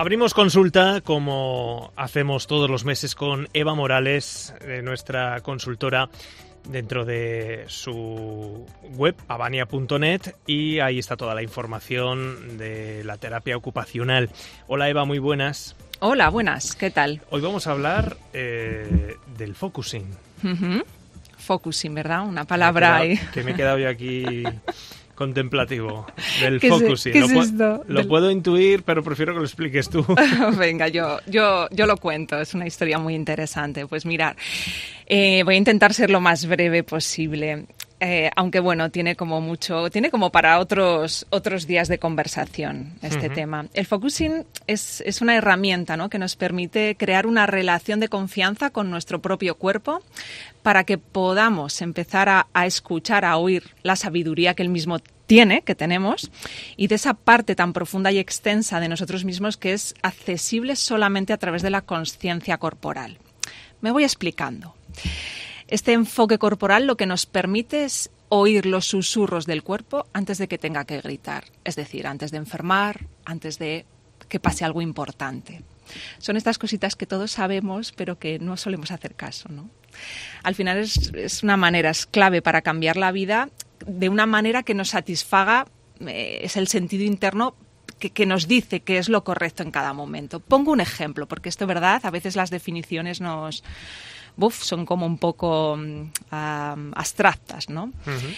Abrimos consulta, como hacemos todos los meses, con Eva Morales, nuestra consultora, dentro de su web, avania.net, y ahí está toda la información de la terapia ocupacional. Hola Eva, muy buenas. Hola, buenas, ¿qué tal? Hoy vamos a hablar del focusing. Focusing, ¿verdad? Una palabra ahí. Que me he quedado yo aquí contemplativo del ¿Qué focusing. ¿Qué es esto? Lo puedo intuir, pero prefiero que lo expliques tú. Venga, yo lo cuento, es una historia muy interesante. Pues mirad, voy a intentar ser lo más breve posible. Aunque bueno, tiene como para otros días de conversación este tema. El focusing es una herramienta, ¿no?, que nos permite crear una relación de confianza con nuestro propio cuerpo para que podamos empezar a escuchar, a oír la sabiduría que él mismo tiene, que tenemos, y de esa parte tan profunda y extensa de nosotros mismos que es accesible solamente a través de la consciencia corporal. Me voy explicando. Este enfoque corporal lo que nos permite es oír los susurros del cuerpo antes de que tenga que gritar, es decir, antes de enfermar, antes de que pase algo importante. Son estas cositas que todos sabemos, pero que no solemos hacer caso, ¿no? Al final es una manera, es clave para cambiar la vida de una manera que nos satisfaga, es el sentido interno que nos dice qué es lo correcto en cada momento. Pongo un ejemplo, porque esto, ¿verdad? A veces las definiciones son como un poco abstractas, ¿no?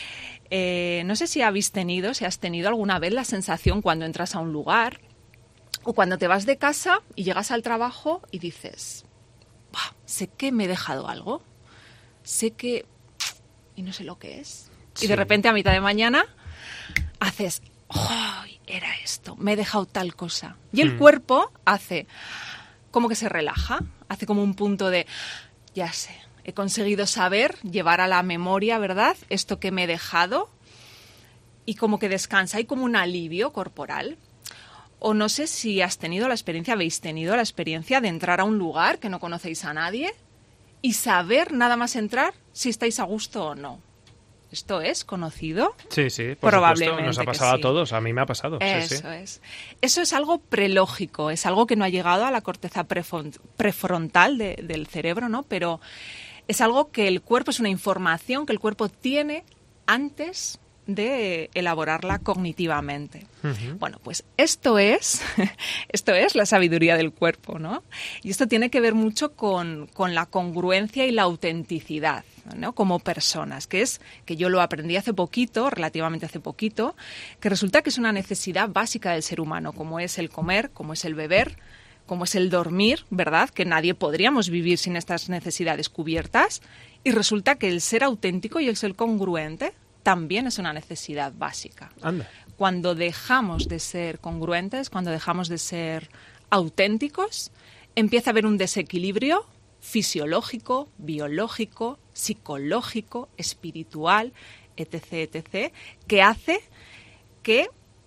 No sé si has tenido alguna vez la sensación cuando entras a un lugar o cuando te vas de casa y llegas al trabajo y dices, sé que me he dejado algo, sé que... y no sé lo que es. Sí. Y de repente a mitad de mañana haces, era esto, me he dejado tal cosa. Y el cuerpo hace como que se relaja, hace como un punto de... ya sé, he conseguido llevar a la memoria, ¿verdad?, esto que me he dejado, y como que descansa, hay como un alivio corporal. O no sé si habéis tenido la experiencia de entrar a un lugar que no conocéis a nadie y saber, nada más entrar, si estáis a gusto o no. ¿Esto es conocido? Sí, por probablemente supuesto, nos ha pasado a todos, a mí me ha pasado. Eso es. Eso es algo prelógico, es algo que no ha llegado a la corteza prefrontal del cerebro, ¿no? Pero es algo que el cuerpo, es una información que el cuerpo tiene antes de elaborarla cognitivamente. Bueno, pues esto es la sabiduría del cuerpo, ¿no? Y esto tiene que ver mucho con la congruencia y la autenticidad, ¿no?, como personas, que yo lo aprendí relativamente hace poquito, que resulta que es una necesidad básica del ser humano, como es el comer, como es el beber, como es el dormir, ¿verdad?, que nadie podríamos vivir sin estas necesidades cubiertas, y resulta que el ser auténtico y el ser congruente también es una necesidad básica. Anda. Cuando dejamos de ser congruentes, cuando dejamos de ser auténticos, empieza a haber un desequilibrio fisiológico, biológico, psicológico, espiritual, etc., que hace que,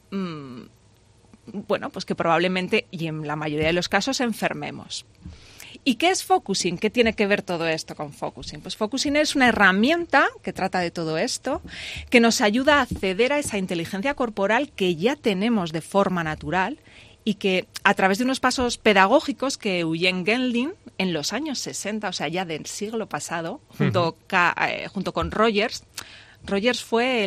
pues que probablemente, y en la mayoría de los casos, enfermemos. ¿Y qué es focusing? ¿Qué tiene que ver todo esto con focusing? Pues focusing es una herramienta que trata de todo esto, que nos ayuda a acceder a esa inteligencia corporal que ya tenemos de forma natural y que a través de unos pasos pedagógicos que Eugene Gendlin en los años 60, o sea, ya del siglo pasado, junto con Rogers fue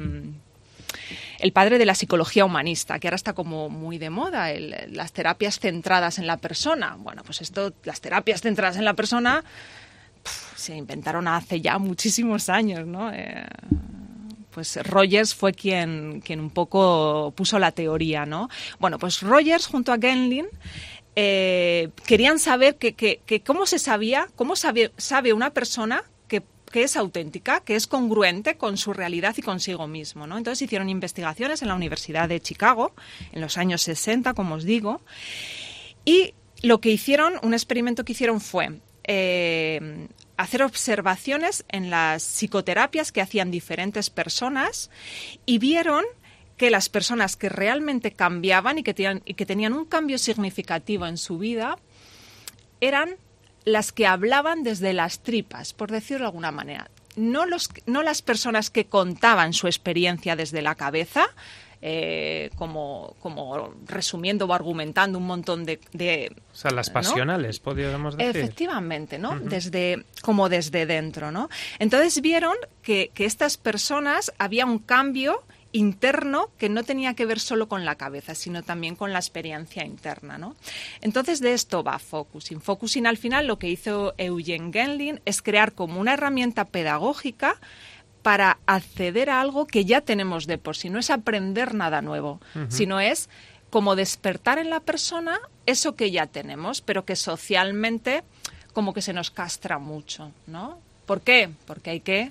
el padre de la psicología humanista, que ahora está como muy de moda, las terapias centradas en la persona. Bueno, pues las terapias centradas en la persona se inventaron hace ya muchísimos años, ¿no? Pues Rogers fue quien un poco puso la teoría, ¿no? Bueno, pues Rogers junto a Gendlin querían saber cómo sabe una persona que es auténtica, que es congruente con su realidad y consigo mismo, ¿no? Entonces hicieron investigaciones en la Universidad de Chicago en los años 60, como os digo, y un experimento que hicieron fue hacer observaciones en las psicoterapias que hacían diferentes personas y vieron que las personas que realmente cambiaban y que tenían un cambio significativo en su vida eran las que hablaban desde las tripas, por decirlo de alguna manera. No las personas que contaban su experiencia desde la cabeza, como resumiendo o argumentando un montón de o sea, las pasionales, ¿no? Podríamos decir. Efectivamente, ¿no? Uh-huh. Desde dentro, ¿no? Entonces vieron que estas personas había un cambio interno que no tenía que ver solo con la cabeza, sino también con la experiencia interna, ¿no? Entonces de esto va Focusing. Focusing al final lo que hizo Eugen Gendlin es crear como una herramienta pedagógica para acceder a algo que ya tenemos de por sí. No es aprender nada nuevo, sino es como despertar en la persona eso que ya tenemos, pero que socialmente como que se nos castra mucho, ¿no? ¿Por qué? Porque hay que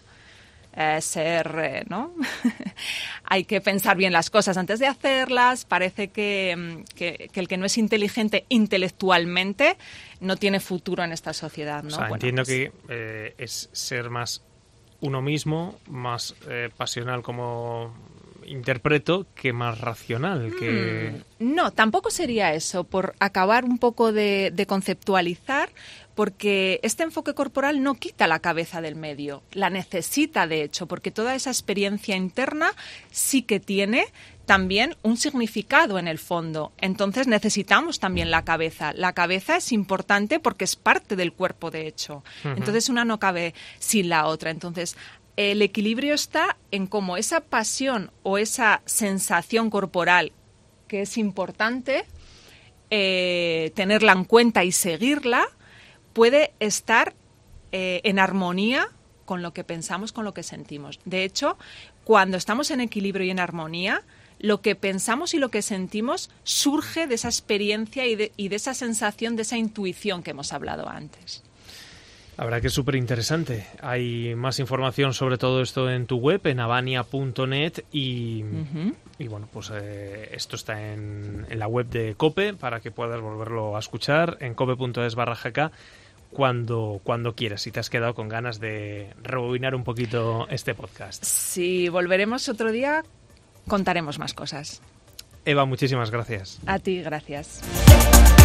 ¿no? Hay que pensar bien las cosas antes de hacerlas. Parece que el que no es inteligente intelectualmente no tiene futuro en esta sociedad, ¿no? O sea, entiendo que es ser más uno mismo, más pasional como interpreto, que más racional. No, tampoco sería eso, por acabar un poco de conceptualizar, porque este enfoque corporal no quita la cabeza del medio, la necesita de hecho, porque toda esa experiencia interna sí que tiene también un significado en el fondo. Entonces necesitamos también la cabeza. La cabeza es importante porque es parte del cuerpo, de hecho. Uh-huh. Entonces una no cabe sin la otra. Entonces el equilibrio está en cómo esa pasión o esa sensación corporal, que es importante tenerla en cuenta y seguirla, puede estar en armonía con lo que pensamos, con lo que sentimos. De hecho, cuando estamos en equilibrio y en armonía, lo que pensamos y lo que sentimos surge de esa experiencia y de esa sensación, de esa intuición que hemos hablado antes. La verdad que es súper interesante. Hay más información sobre todo esto en tu web, en avania.net y bueno, pues esto está en la web de COPE para que puedas volverlo a escuchar en cope.es/gk cuando quieras, si te has quedado con ganas de rebobinar un poquito este podcast. Sí, volveremos otro día, contaremos más cosas. Eva, muchísimas gracias. A ti, gracias.